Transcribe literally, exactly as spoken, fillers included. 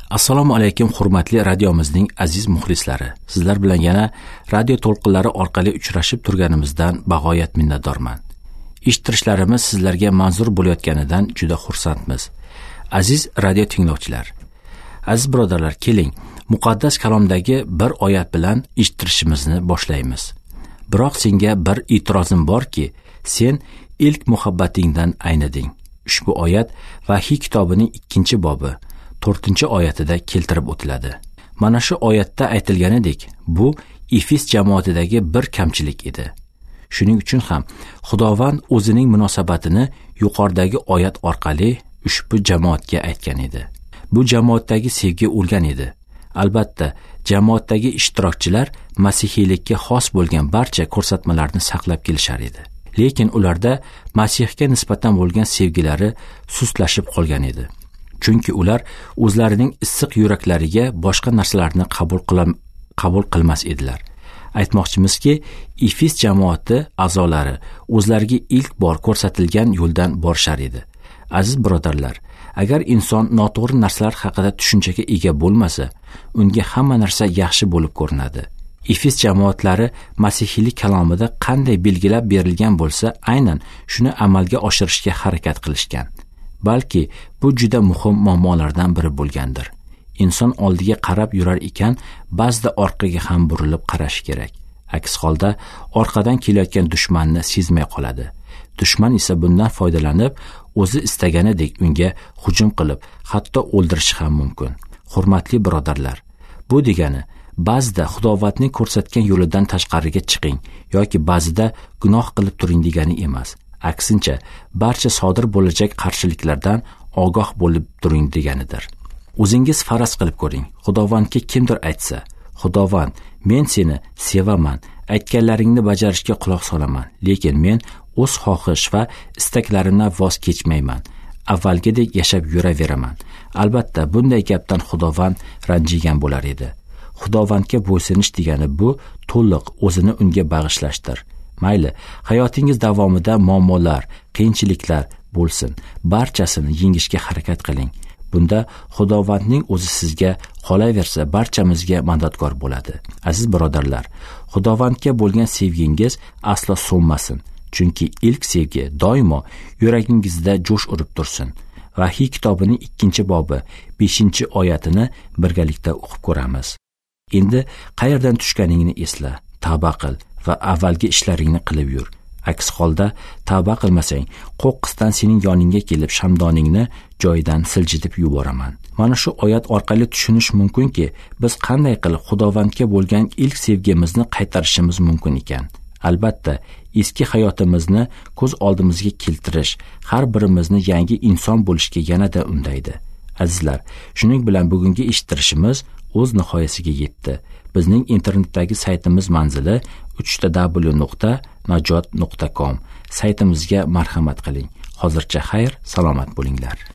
Assalomu alaykum hurmatli radiomizning aziz muxlislari. Sizlar bilan yana radio to'lqinlari orqali uchrashib turganimizdan bag'oyat minnatdorman. Eshittirishlarimiz sizlarga manzur bo'layotganidan juda xursandmiz. Aziz radio tinglovchilar, aziz birodarlar, keling, muqaddas kalomdagi bir oyat bilan eshittirishimizni boshlaymiz. Biroq senga bir e'tirozim borki, sen ilk muhabbatingdan ayniding. Ushbu oyat Vahiy kitobining ikkinchi bobi to'rtinchi oyatida keltirib o'tiladi. Mana shu oyatda aytilganidek, bu Efes jamoatidagi bir kamchilik edi. Shuning uchun ham Xudovand o'zining munosabatini yuqoridagi oyat orqali ushbu jamoatga aytgan edi. Bu jamoatdagi sevgi o'lgan edi. Albatta, jamoatdagi ishtirokchilar masihiylikka xos bo'lgan barcha ko'rsatmalarni saqlab kelishar edi. Lekin ularda Masihga nisbatan bo'lgan sevgilari sustlashib qolgan edi. Chunki ular o'zlarining issiq yuraklariga boshqa narsalarni qabul qilam qabul qilmas edilar. Aytmoqchimizki, Efes jamoati a'zolari o'zlariga ilk bor ko'rsatilgan yo'ldan borishar edi. Aziz birodarlar, agar inson noto'g'ri narsalar haqida tushunchaga ega bo'lmasa, unga hamma narsa yaxshi bo'lib ko'rinadi. Efes jamoatlari masihiylik kalomida qanday belgilab berilgan bo'lsa, aynan shuni amalga oshirishga harakat qilishgan. Balki bu juda muhim muammolardan biri bo'lgandir. Inson oldiga qarab yurar ekan, ba'zida orqaga ham burilib qarash kerak. Aks holda orqadan kelayotgan dushmanni sezmay qoladi. Dushman esa bundan foydalanib, o'zi istaganidek unga hujum qilib, hatto o'ldirishi ham mumkin. Hurmatli birodarlar, bu degani ba'zida Xudovandning ko'rsatgan yo'lidan tashqariga chiqing yoki ba'zida gunoh qilib turing degani emas. Aksincha, barcha sodir bo'lajak qarshiliklardan ogoh bo'lib turing deganidir. O'zingiz faraz qilib ko'ring. Xudovandga kimdir aytsa, Xudovand, men seni sevaman, aytganlaringni bajarishga quloq solaman, lekin men o'z xohish va istaklarimdan voz kechmayman. Avvalgidek yashab yuraveraman. Albatta, bunday gapdan Xudovand ranjigan bo'lar edi. Xudovandga bo'ysunish degani bu to'liq o'zini unga bag'ishlashdir. Mayli, hayotingiz davomida muammolar, qiyinchiliklar bo'lsin, barchasini yengishga harakat qiling. Bunda Xudovandning o'zi sizga qolaversa barchamizga madadkor bo'ladi. Aziz birodarlar, Xudovandga bo'lgan sevgingiz aslo so'nmasin, chunki ilk sevgi doimo yuragingizda jo'sh urib tursin. Vahiy kitobining ikkinchi bobi beshinchi oyatini birgalikda o'qib ko'ramiz. Endi qayerdan tushganingni esla, tavba qil va avvalgi ishlaringni qilib yur. Aks holda tavba qilmasang, qo'qqisdan sening yoningga kelib shamdoningni joyidan siljitib yuboraman. Mana shu oyat orqali tushunish mumkinki, biz qanday qilib Xudovandga bo'lgan ilk sevgimizni qaytarishimiz mumkin ekan. Albatta, eski hayotimizni ko'z oldimizga keltirish har birimizni yangi inson bo'lishga yanada undaydi. Azizlar, shuning bilan bugungi eshittirishimiz o'z nihoyasiga yetdi. Bizning internetdagi saytimiz manzili uch w nuqta najot nuqta com. Saytimizga marhamat qiling. Hozircha xayr, salomat bo'linglar.